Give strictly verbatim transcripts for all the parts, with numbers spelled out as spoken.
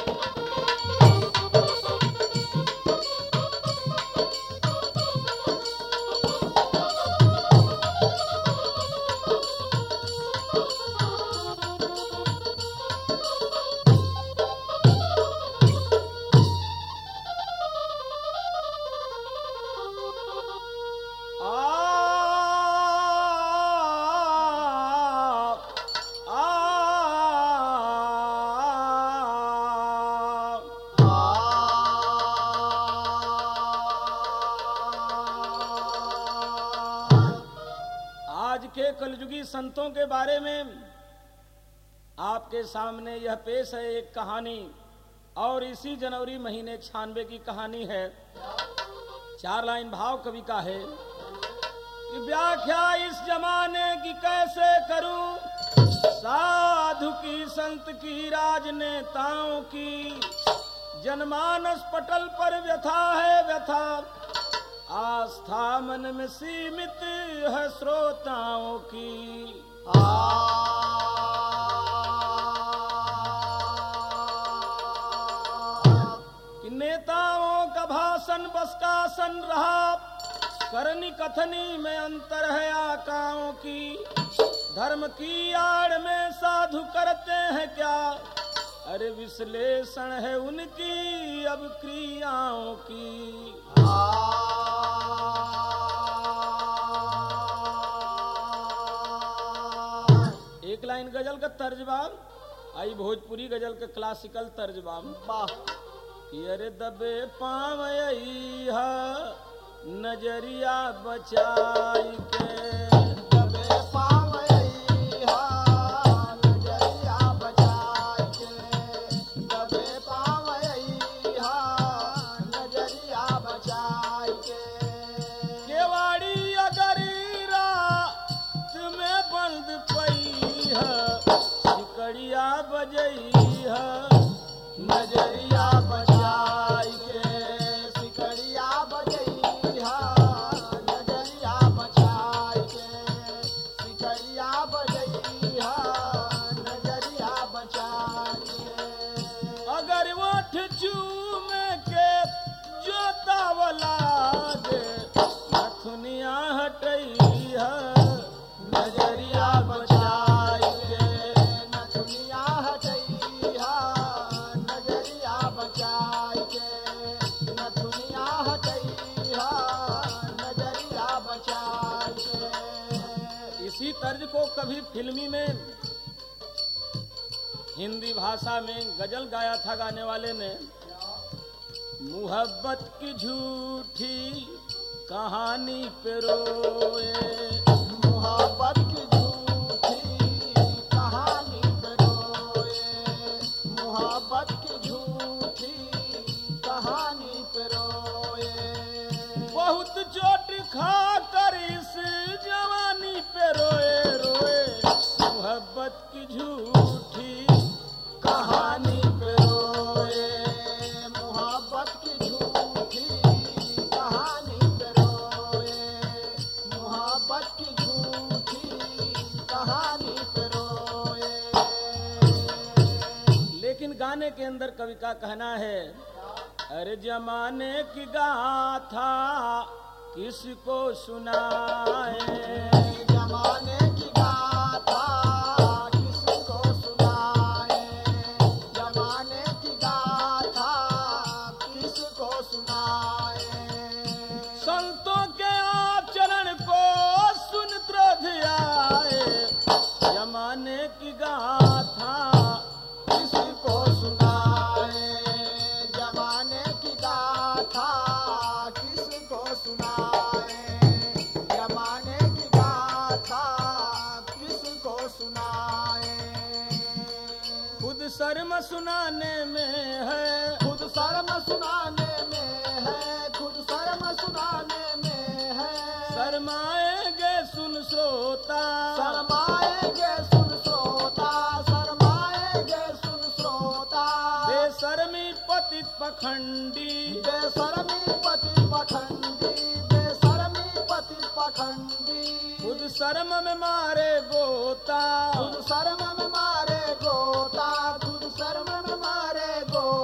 कलयुगी संतों के बारे में आपके सामने यह पेश है एक कहानी, और इसी जनवरी महीने छियानवे की कहानी है। चार लाइन भाव कवि का है कि व्याख्या इस जमाने की कैसे करूं, साधु की संत की राजनेताओं की, जनमानस पटल पर व्यथा है व्यथा, आस्था मन में सीमित है श्रोताओं की। कि नेताओं का भाषण बस का सन रहा, करनी कथनी में अंतर है आकाओं की, धर्म की आड़ में साधु करते हैं क्या, अरे विश्लेषण है उनकी अब क्रियाओं की। एक लाइन गजल का तर्जबा आई, भोजपुरी गजल का क्लासिकल तर्जबा। कि अरे दबे पाँव नजरिया बचाई के, दबे पाँव नजरिया बचाई के, दबे पाँव नजरिया बचाई के। केवाड़ी अगर रात में बंद पई है, सिकड़िया बजई है नजरिया बचाई के, सिकड़िया बजई नजरिया बचाई के, सिकड़िया बजई नजरिया बचाई के। अगर ओठ चूमे के जोतावला दे, नथुनिया हटई है नजरिया बचाई के, नथुनिया हटई नजरिया बचाई के, नथुनिया हटई नजरिया बचाई के। इसी तर्ज को कभी फिल्मी में हिंदी भाषा में गजल गाया था गाने वाले ने। मुहब्बत की झूठी कहानी पे रोए, मोहब्बत की झूठी कहानी पे रोए, मोहब्बत की झूठी कहानी पे रोए। बहुत चोट खा कर इस जवानी पे रोए रोए, मोहब्बत की झूठी कहानी पे रोए, मोहब्बत की झूठी कहानी पे रोए, मोहब्बत की झूठी कहानी पे रोए। लेकिन गाने के अंदर कवि का कहना है, अरे जमाने की गाथा किसको सुनाए, जमाने की गाथा किसको सुनाए, जमाने की गाथा किसको सुनाए। संतों के आचरण को सुन क्रोध आए, जमाने की गाथा किसको सुनाए, जमाने की गाथा किसको सुनाए, जमाने की गाथा किसको सुनाए। खुद शर्म सुनाने में है, खुद शर्म सुनाने में है, खुद शर्म सुनाने में है, शर्माएंगे सुन श्रोता, शर्माएंगे सुन श्रोता, शर्माएंगे सुन श्रोता। बेशर्मी पतित पखंडी, बेशर्मी पति पखंडी, बेशर्मी पति पखंडी। खुद शर्म में मारे गोता, खुद शर्म में मारे गोता, खुद शर्म में मारे गोता।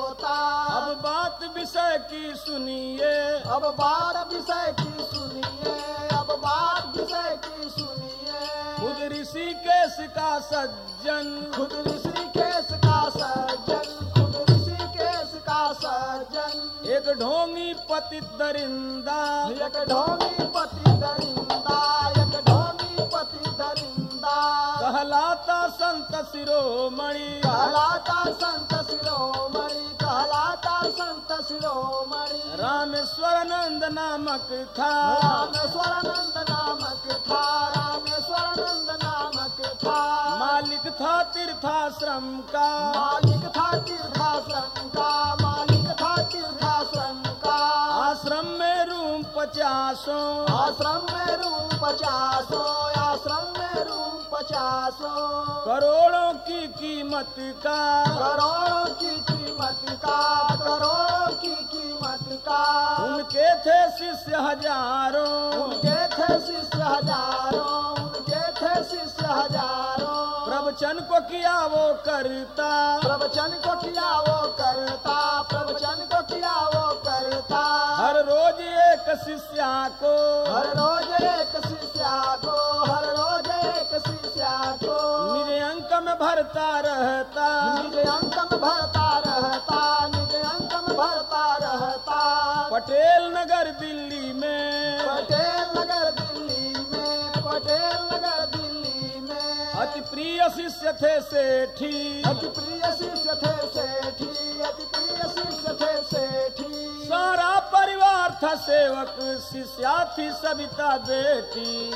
विषय की सुनिए, अब बात विषय की सुनिए, अब बात विषय की सुनिए। खुद ऋषिकेश का सज्जन, खुद ऋषिकेश का सज्जन, खुद ऋषिकेश का सज्जन। एक ढोंगी पतित दरिंदा, एक ढोंगी पति दरिंदा, एक ढोंगी पति दरिंदा। कहलाता संत शिरोमणि, कहलाता संत शिरोमणि, कहलाता संत शिरोमणि। रामेश्वरानंद नामक था, रामेश्वरानंद नामक था, रामेश्वरानंद नामक था। मालिक था तीर्थाश्रम का, मालिक था तीर्थाश्रम का, मालिक था तीर्थाश्रम का। आश्रम में रूम पचासों, आश्रम में रूम पचासों, आश्रम में रूम पचासों। करोड़ों की कीमत का, करोड़ों की कीमत का, करोड़ों की कीमत का। उनके थे शिष्य हजारों, उनके थे शिष्य हजारों, उनके थे शिष्य हजारों। प्रवचन को किया वो करता, प्रवचन को किया वो करता, प्रवचन को किया वो करता। हर रोज एक शिष्या को, हर रोज एक शिष्या को, हर रोज एक शिष्या को। निज अंक में भरता रहता, निज अंक में भरता रहता, निज अंक में भरता रहता। पटेल नगर दिल्ली में, पटेल नगर दिल्ली में, पटेल नगर दिल्ली में। अति प्रिय शिष्य थे सेठी, अति प्रिय शिष्य थे सेठी, अति प्रिय शिष्य थे सेठी। सारा परिवार था सेवक, शिष्या थी सविता बेटी।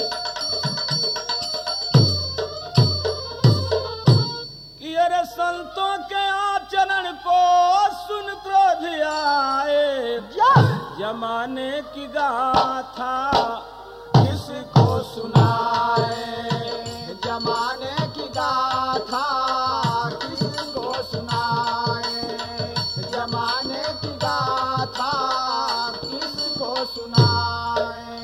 कि अरे संतों के आचरण को सुन क्रोध आए, जमाने की गाथा किसको सुनाए। जमाने की गाथा किसको सुनाए, जमाने की गाथा किसको सुनाए।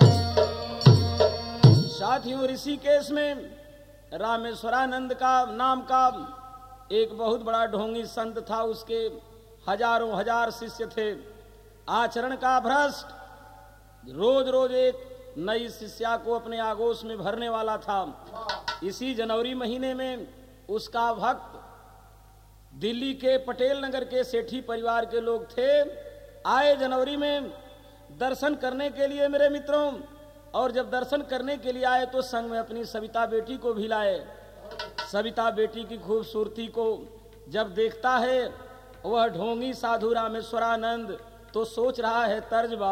साथियों, ऋषिकेश में रामेश्वरानंद का नाम का एक बहुत बड़ा ढोंगी संत था, उसके हजारों हजार शिष्य थे। आचरण का भ्रष्ट, रोज रोज एक नई शिष्या को अपने आगोश में भरने वाला था। इसी जनवरी महीने में उसका भक्त दिल्ली के पटेल नगर के सेठी परिवार के लोग थे, आए जनवरी में दर्शन करने के लिए मेरे मित्रों। और जब दर्शन करने के लिए आए तो संग में अपनी सविता बेटी को भी लाए। सविता बेटी की खूबसूरती को जब देखता है वह ढोंगी साधु रामेश्वरानंद, तो सोच रहा है तर्जबा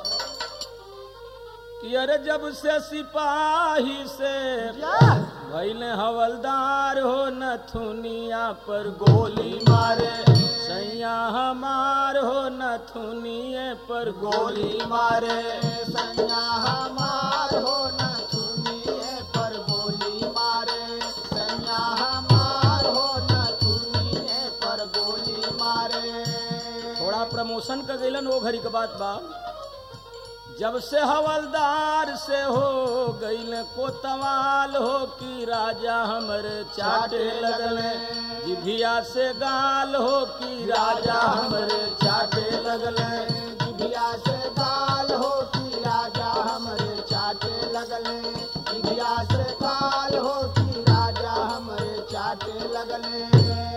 कि अरे जब से सिपाही से भइल हवलदार हो, नथुनिया पर गोली मारे सैया हमार हो, नथुनिए पर गोली मारे सैया हमार हो, नथुनिए पर गोली मारे, सैया हमार हो, नथुनिए पर गोली मारे। थोड़ा प्रमोशन कर गइलन वो घड़ी के बात बा। जब से हवलदार से हो गइल कोतवाल हो, कि राजा हमर चाटे लगले जिभिया से गाल हो, कि राजा हमर चाटे लगले जिभिया से गाल हो, कि राजा हमरे चाटे लगले, जिभिया से गाल हो, कि राजा हमरे चाटे लगले।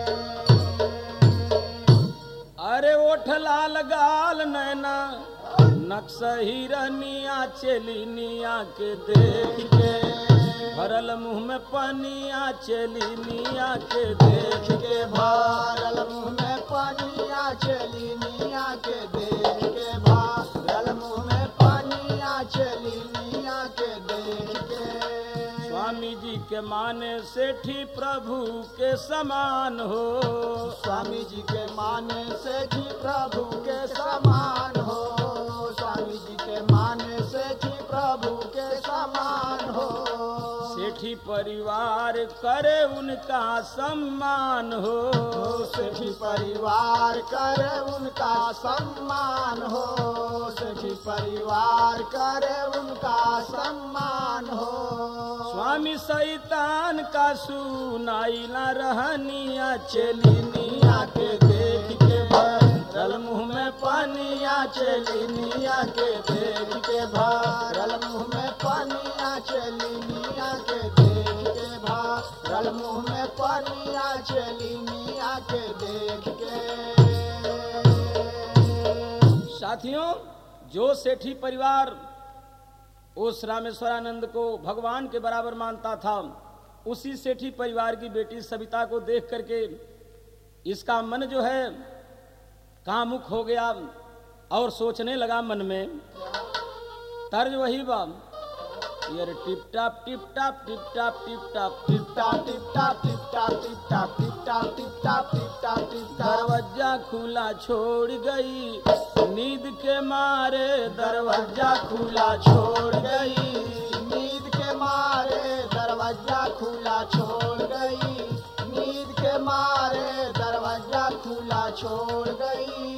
अरे ओठ लाल गाल नैना नक्श हिरनिया चलिनिया के देख के, भरल मुंह में पनिया चलिनिया के देख के, भरल मुंह में पनिया चलिनिया के देख के, भरल मुंह में पनिया चलिनिया के देख के। स्वामी जी के माने सेठी प्रभु के समान हो, स्वामी जी के माने सेठी प्रभु के समान हो, स्वामी जी के माने सेठी प्रभु के समान हो। सेठी परिवार करे उनका सम्मान हो, सेठी परिवार करे उनका सम्मान हो, सेठी परिवार करे उनका सम्मान हो। स्वामी शैतान का सुनाई न रहनिया चलिनिया के देख के, भरल मुंह में पानिया चलिनिया के देख के भरल मुंह में पानिया चलिनिया के देख के भरल मुंह में पानिया चलिनिया के देख के। साथियों, जो सेठी परिवार उस रामेश्वरानंद को भगवान के बराबर मानता था, उसी सेठी परिवार की बेटी सविता को देख करके इसका मन जो है कामुक हो गया और सोचने लगा मन में, तर्ज वही बा, यार tip top tip top tip top tip top tip top tip top tip top tip top tip top tip top tip top tip top. दरवाजा खुला छोड़ गई नींद के मारे, दरवाजा खुला छोड़ गई नींद के मारे, दरवाजा खुला छोड़ गई नींद के मारे, दरवाजा खुला छोड़ गई।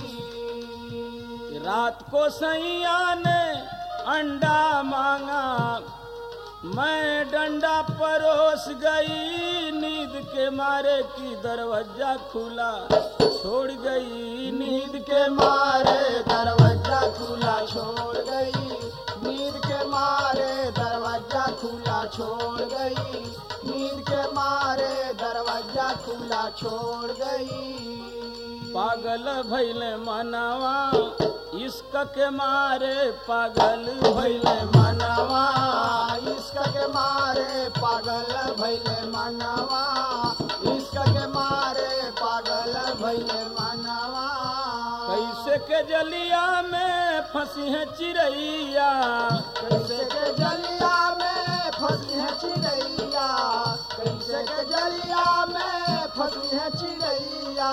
रात को सैया ने अंडा मांगा, मैं डंडा परोस गई, नींद के मारे की दरवाजा खुला छोड़ गई नींद के मारे, दरवाजा खुला छोड़ गई नींद के मारे, दरवाजा खुला छोड़ गई नींद के मारे, दरवाजा खुला छोड़ गई। पागल भैले मनवा इश्क के मारे, पागल भैले मनवा इश्क के मारे, पागल भैले मनवा इश्क के मारे, पागल भैले मनवा। कैसे के जलिया में फंसी है चिड़ैया, कैसे के जलिया में फंसी है चिड़ैया, कैसे के जलिया में फंसी है चिड़ैया।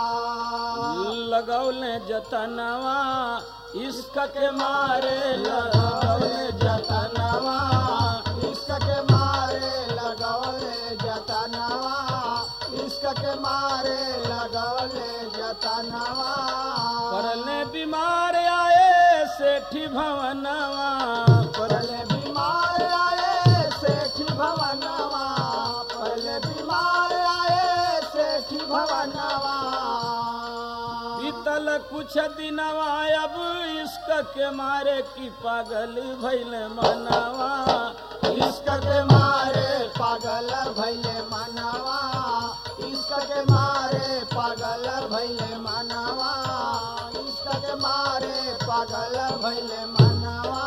लगौले जतनवा इश्क के मारे, लगौले जतनवा इश्क के मारे, लगौले जतनवा इश्क के मारे, लगौले जतनवा। परले बीमार आए सेठी भवनवा, परले बीमार आए सेठी भवनवा, परले बीमार आए सेठी भवनवा। बीतल कुछ दिनवा अब इश्क के मारे की पागल भैले मनवा, इश्क के मारे पागल भैले मनवा, इश्क के मारे पागल भैले मनवा, इश्क के मारे पागल भैले मनवा।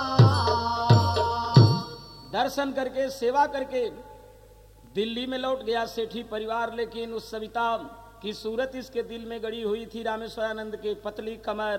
दर्शन करके सेवा करके दिल्ली में लौट गया सेठी परिवार, लेकिन उस सविता की सूरत इसके दिल में गड़ी हुई थी। रामेश्वरानंद के पतली कमर,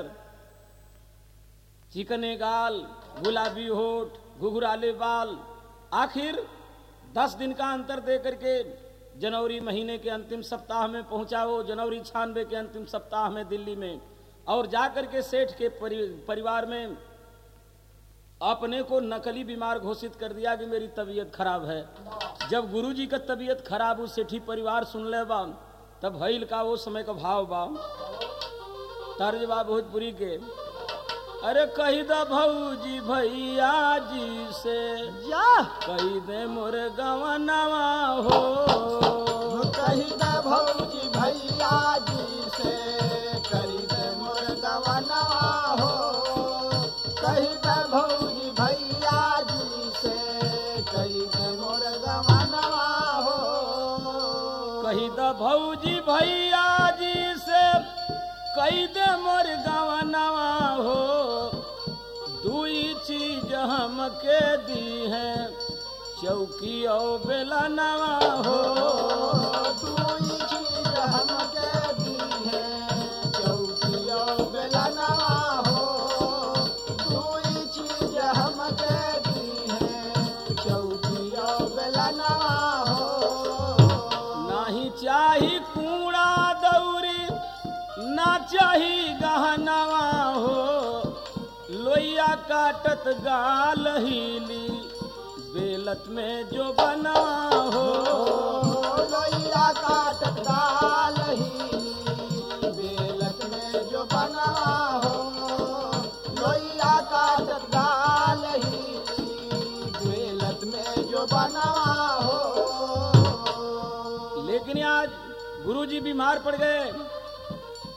चिकने गाल, गुलाबी होठ, घुघराले बाल। आखिर दस दिन का अंतर दे करके जनवरी महीने के अंतिम सप्ताह में पहुंचा वो, जनवरी छियानवे के अंतिम सप्ताह में दिल्ली में, और जाकर के सेठ के परि, परिवार में अपने को नकली बीमार घोषित कर दिया कि मेरी तबीयत खराब है। जब गुरुजी का तबीयत खराब उस सेठी परिवार सुन ले बा, तब भइल का वो समय का भाव बा, तर्ज बा भोजपुरी के, अरे कही दा भौजी भैया जी से जा कही दे मोर गवनवा हो, कही दा भौजी भैया जी से कही दे मोर गवनवा हो, कही दा भौजी भैया जी से कही दे मोर गवनवा हो, कही दा भौजी भैया जी से कही दे मोर गवनवा हो, दुई चीज हमके दी है चौकी और बेलनवा हो, दुई चीज हमके दी है चौकी और बेलनवा हो, दुई चीज हमके दी है चौकी और बेलनवा हो। नाही चाही कूड़ा दौरी ना चाही गहनवा हो, लोइया काटत गाल हीली बेलत में जो बनवा हो, लोइया काटत गाल हीली बेलत में जो बनवा हो, लोइया काटत गाल हीली बेलत में जो बनवा हो। लेकिन आज गुरुजी बीमार पड़ गए,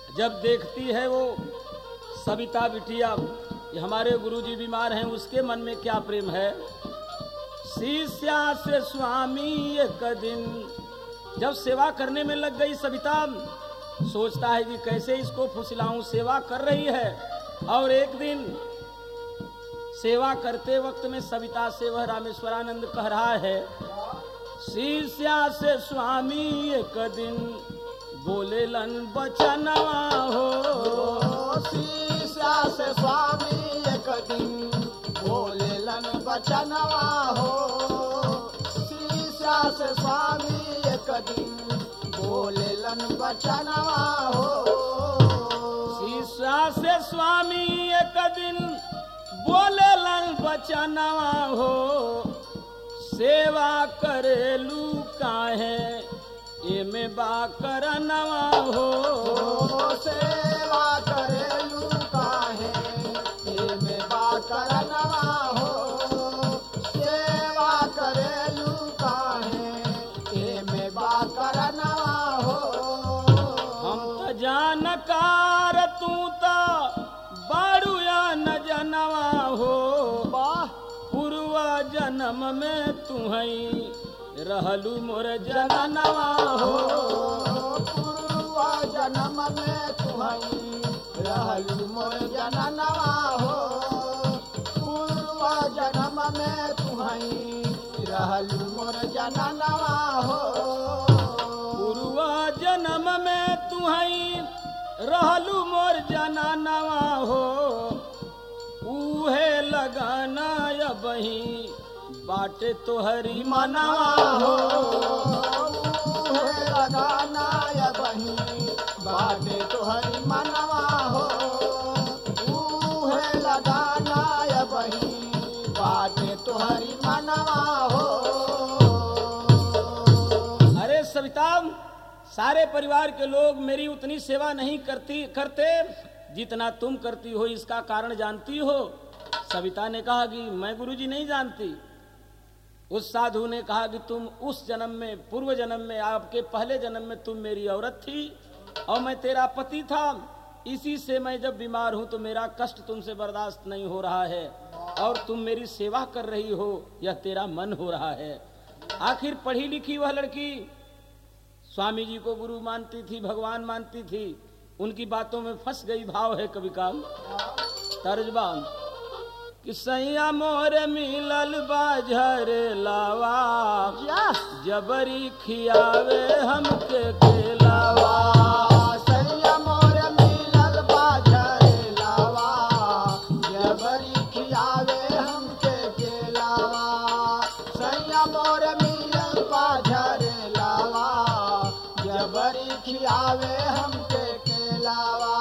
जब देखती है वो सविता बिटिया ये हमारे गुरुजी बीमार हैं, उसके मन में क्या प्रेम है। शिष्या से स्वामी एक दिन जब सेवा करने में लग गई सविता, सोचता है कि कैसे इसको फुसलाऊं, सेवा कर रही है। और एक दिन सेवा करते वक्त में सविता से वह रामेश्वरानंद कह रहा है, शिष्या से स्वामी एक दिन बोले लन बचनवा हो। शिष्या से स्वामी एक दिन बोले लन बचनवा हो। शिष्या से स्वामी एक दिन बोले लन बचनवा हो। शिष्या से स्वामी एक दिन बोले लन बचनवा हो। सेवा करेलू काहे एमे बा करनवा हो। सेवा करेलू काहे एमे बा करनवा हो। सेवा करेलू काहे एमे बा करनवा हो। हम त जानकार तू त बाड़ू या न जनवा हो। पूर्व जन्म में तुहई रहलू मोर जननवा हो। पूर्व जन्म में तुहई रहलू मोर जननवा हो। पूर्व जन्म में तुहई रहलू मोर जननवा हो। पूर्व जन्म में तुहई रहलू मोर जननवा हो। उहे लगाना या बही बाटे तोहरी मनवा हो। उहे लगाना या बही बाटे तोहरी मनवा हो। उहे लगाना या बही बाटे तोहरी मनवा हो। अरे सविता, सारे परिवार के लोग मेरी उतनी सेवा नहीं करती करते जितना तुम करती हो, इसका कारण जानती हो। सविता ने कहा कि मैं गुरुजी नहीं जानती। उस साधु ने कहा कि तुम उस जन्म में, पूर्व जन्म में, आपके पहले जन्म में तुम मेरी औरत थी और मैं तेरा पति था। इसी से मैं जब बीमार हूं तो मेरा कष्ट तुमसे बर्दाश्त नहीं हो रहा है और तुम मेरी सेवा कर रही हो, यह तेरा मन हो रहा है। आखिर पढ़ी लिखी वह लड़की स्वामी जी को गुरु मानती थी, भगवान मानती थी, उनकी बातों में फंस गई। भाव है कवि का तर्जबा कि सैया मोर मिलल बाझर लावा, जबरी खियावे हमके केलावा। सैया मोर मिलल बाझर लावा, जबरी खियावे हमके केलावा। सैया मोर मिलल बाझर लावा, जबरी खियावे हमके केलावा।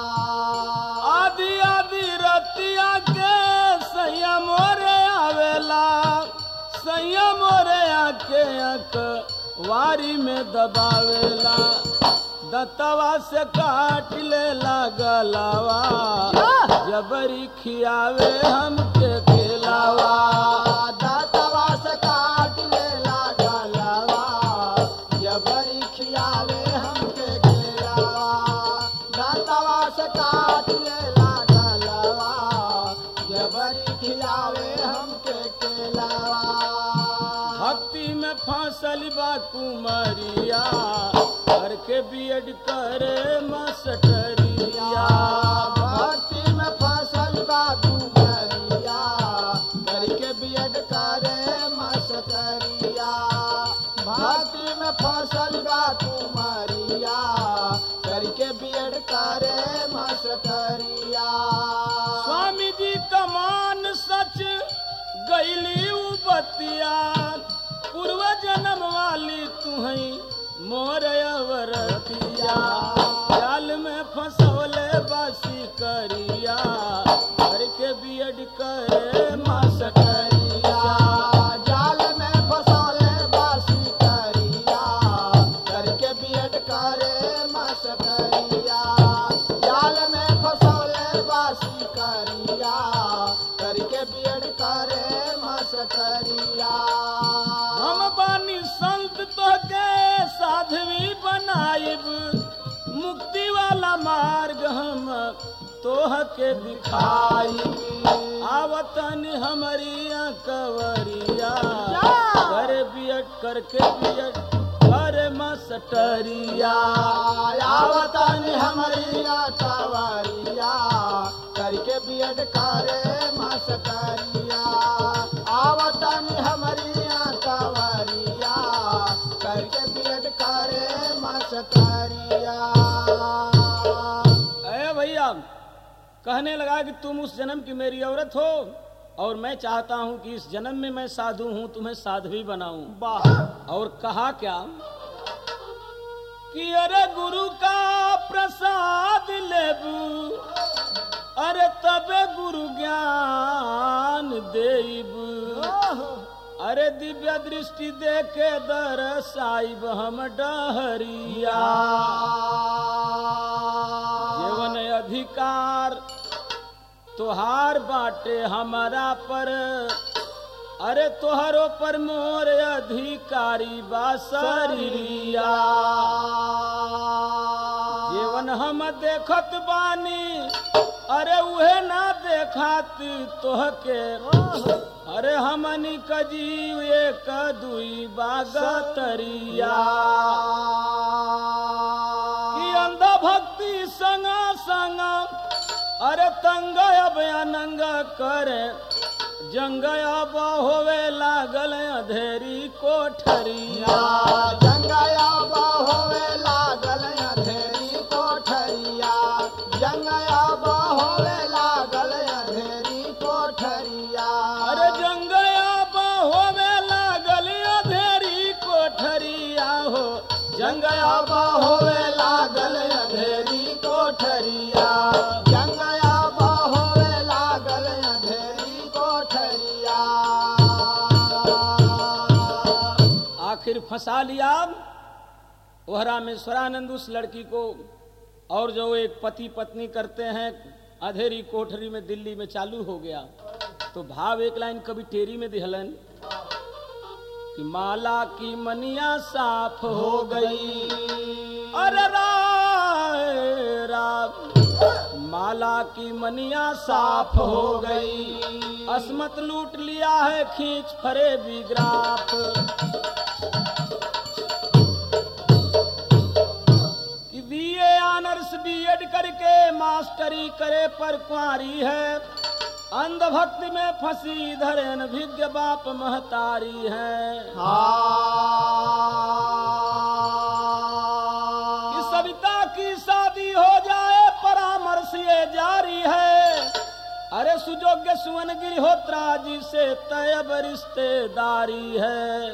आदि आदि रतिया के सैया मोरे आवेला, सैया मोरे आके अक वारी में दबावेला। दतवा से काट लेला गलावा, जबरी खियावे हमके खिलावा। दतवा से काट लेला गलावा, जबरी खियावे हमके खिलावा। दतवा से काट लेला गलावा, जबरी खिलावे हमके केलावा। भक्ति में फांसल बा कुमारिया, करके बीएड करे मास्टरिया। भक्ति में फांसल बा कुमारिया, करके बीएड करे मास्टरिया। भक्ति में फांसल बा कुमारिया, करके बीएड करे मास्टरिया। स्वामी जी कमान सच गईली बतिया, पूर्व जन्म वाली तुहई मोर अवरतिया। जाल में फंसौले बासी करिया, करके बीएड करे मास्टरिया। जाल में फंसौले बासी करिया, करके बीएड करे मास्टरिया। जाल में फंसौले बासी करिया, करके बीएड करे मास्टरिया। तोह के दिखाई आवतन हमारिया कवरिया कर बियट करके बियट कर मस्टरिया आवतन हमारिया कवरिया करके बियड करे मस्टरिया आवतन हमारिया कवरिया करके बियड करे मस्टरिया। अरे भैया कहने लगा कि तुम उस जन्म की मेरी औरत हो और मैं चाहता हूं कि इस जन्म में मैं साधु हूं तुम्हें साध्वी बनाऊं। वाह। और कहा क्या कि अरे गुरु का प्रसाद लेबू अरे तबे गुरु ज्ञान देबू अरे दिव्य दृष्टि देके दरसाइब हम डहरिया जीवन अधिकार तोहार बाटे हमारा पर अरे तोहरो पर मोर अधिकारी बासरिया जीवन हम देखत बानी अरे उहे ना देखात तोहके अरे हमनी कजीव एक दुई बागतरिया कि अंधा भक्ति संगा संगा अरे तंग अब अनंग करे जंग अब होवे लागल अधेरी कोठरिया जंग अब होवे लागल अधेरी कोठरिया जंग अब होवे लागल अधेरी कोठरिया अरे जंग अब होवे लागल अधेरी कोठरिया हो जंग अब होवे लागल अधेरी कोठरिया जंग अब होवे लागल अधेरी कोठरिया। आखिर फंसा लिया ओहरा में स्वरानंद उस लड़की को और जो एक पति पत्नी करते हैं अधेरी कोठरी में दिल्ली में चालू हो गया। तो भाव एक लाइन कभी टेरी में दिहलन कि माला की मनिया साफ हो गई अरे राय राम माला की मनिया साफ हो गई असमत लूट लिया है खींच फरे बिग्राफ कि बीए ऑनर्स बीएड करके मास्टरी करे पर कुंवारी है अंधभक्ति में फंसी धरेन भिज्ञ बाप महतारी है कि सविता की शादी हो जाए परामर्श ये जारी है अरे सुजोग्य सुवन गिरहोत्रा जी से तयब रिश्तेदारी है।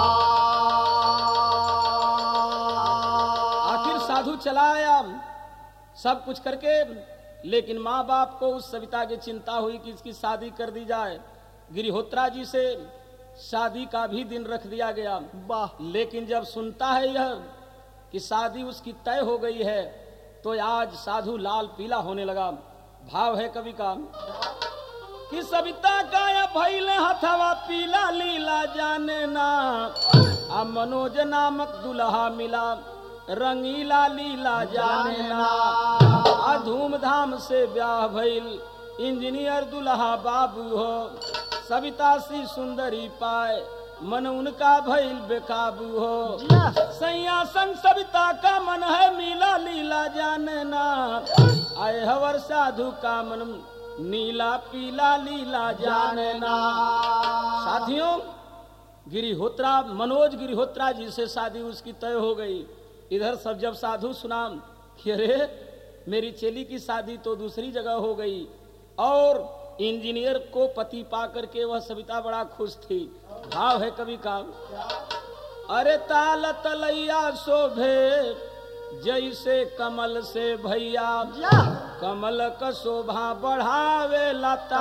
आखिर साधु चलाया सब कुछ करके लेकिन माँ बाप को उस सविता की चिंता हुई कि इसकी शादी कर दी जाए। गिरिहोत्रा जी से शादी का भी दिन रख दिया गया। वाह। लेकिन जब सुनता है यह कि शादी उसकी तय हो गई है तो आज साधु लाल पीला होने लगा। भाव है कवि का कि सविता का या भैले हथवा पीला लीला जाने ना अब मनोज नामक दुल्हा मिला रंगीला लीला जाने ना आ धूमधाम से ब्याह भइल इंजीनियर दुल्हा बाबू हो सविता सी सुंदरी पाए मन उनका भइल बेकाबू हो सैया संग सविता का मन है मीला लीला जाने ना आए हवर साधु का मन नीला पीला लीला जाने ना। साथियों गिरिहोत्रा मनोज गिरिहोत्रा जी से शादी उसकी तय हो गई। इधर सब जब साधु सुना कि अरे मेरी चेली की शादी तो दूसरी जगह हो गई और इंजीनियर को पति पा करके वह सविता बड़ा खुश थी। भाव है कवि का अरे ताल तलैया शोभे जैसे कमल से भैया कमल का शोभा बढ़ावे लता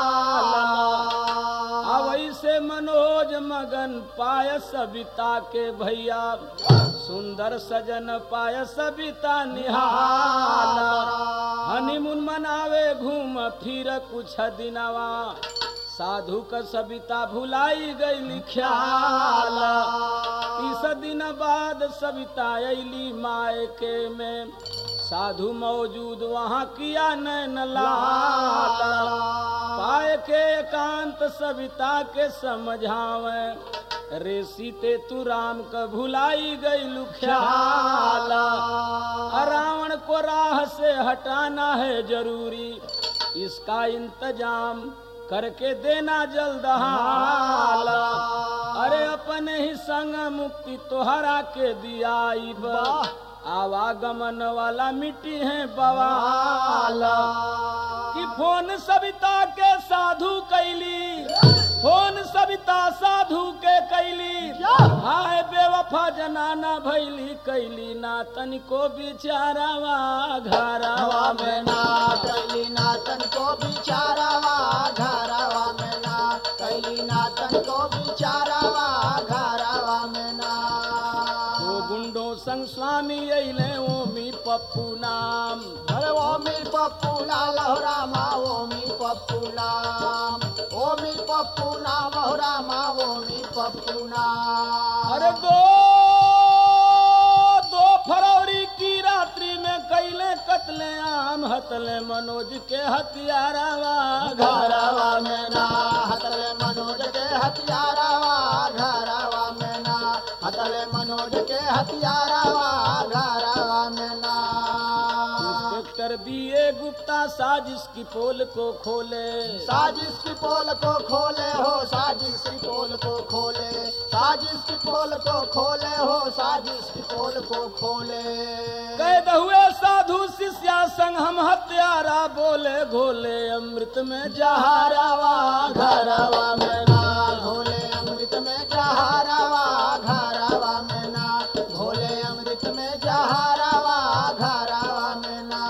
वैसे मनोज मगन पाय सविता के भैया सुंदर सजन पाय सविता निहाल हनीमून मनावे घूम फिर कुछ दिनवा साधु का सविता भुलाई गई ख्याल तीस दिन बाद सविता अली मायके में साधु मौजूद वहाँ किया नैन लाल, पाए के एकांत सविता के समझावे, रे सीते तू राम का भुलाई गई लुख्याल, रावण को राह से हटाना है जरूरी, इसका इंतजाम करके देना जल्द हाल, अरे अपने ही संग मुक्ति तोहरा के दियाई, आवागमन वाला मिट्टी है बवाल, कि फोन सविता के साधु कैली, फोन सविता साधु के कैली, हाय बेवफा जनाना भैली कैली ना तनिको बिचारावा घरवा में ना कैली ना तनिको बिचारावा घरवा में ना कैली ना तनिको बिचारावा घरवा में ना। तो गुंडों संग स्वामी अइले ओमी पप्पू नाम, अरे ओमी पप्पू ना लहरामा ओमी पप्पू नाम, ओमी पप्पू नाम लहरामा ओमी पप्पू नाम। अरे दो दो फरवरी की रात्रि में कैले कत्ले आम, हतले मनोज के हथियारावा घरवा में ना हतले मनोज के हथियारावा घरवा में ना हतले मनोज के हथियारावा घरवा में ना। इंस्पेक्टर बी ए गुप्ता साजिश की पोल को खोले, साजिश की पोल को खोले हो साजिश की पोल को खोले, साजिश की पोल को खोले हो साजिश की पोल को खोले। कैद हुए साधु शिष्या संग हम हत्यारा, बोले घोले अमृत में जहारावा घरवा में ना घोले अमृत में जहारावा घरवा में ना घोले अमृत में जहारावा घरवा में ना।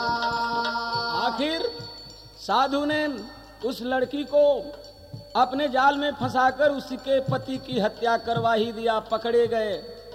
आखिर साधु ने उस लड़की को अपने जाल में फंसाकर उसके पति की हत्या करवा ही दिया, पकड़े गए।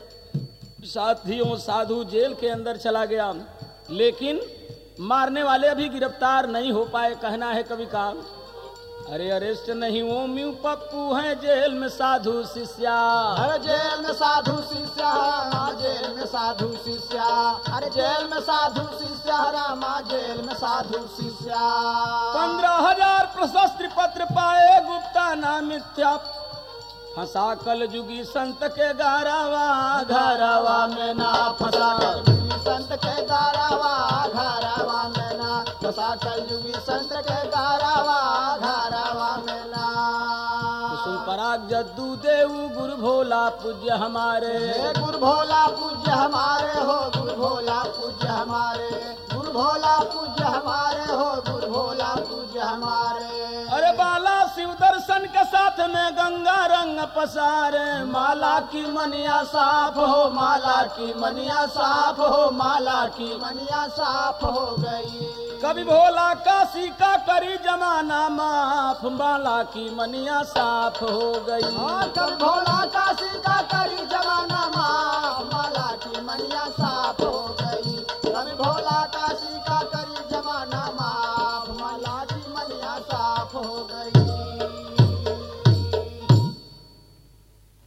साथियों साधु जेल के अंदर चला गया, लेकिन मारने वाले अभी गिरफ्तार नहीं हो पाए। कहना है कवि का, अरे अरेस्ट नहीं वो म्यू पप्पू है जेल में साधु शिष्या, अरे जेल में साधु शिष्या जेल में साधु शिष्या, अरे जेल में साधु शिष्या रामा जेल में साधु शिष्या। पंद्रह हजार प्रशस्त्र पत्र पाए गुप्ता नाम मिथ्या, फंसा कल जुगी संत के गारावा घरवा में ना फंसा कलयुगी संत के गारावा घरवा में ना फंसा कलयुगी संत के गारावा घरवा में ना। कुसुम पराग जद्दू देऊ गुरु भोला पूज्य हमारे, गुरु भोला पूज्य हमारे हो गुरु भोला पूज्य हमारे, गुरु भोला पूज्य हमारे हो गुरु भोला पूज्य हमारे। अरे बाला शिव दर्शन के साथ में गंगा रंग पसारे, माला की मनिया साफ हो माला की मनिया साफ हो माला की मनिया साफ हो गई। कभी भोला काशी का करी जमाना माफ, माला की मनिया साफ हो गई। कभी भोला काशी का करी जमाना माफ, माला की मनिया साफ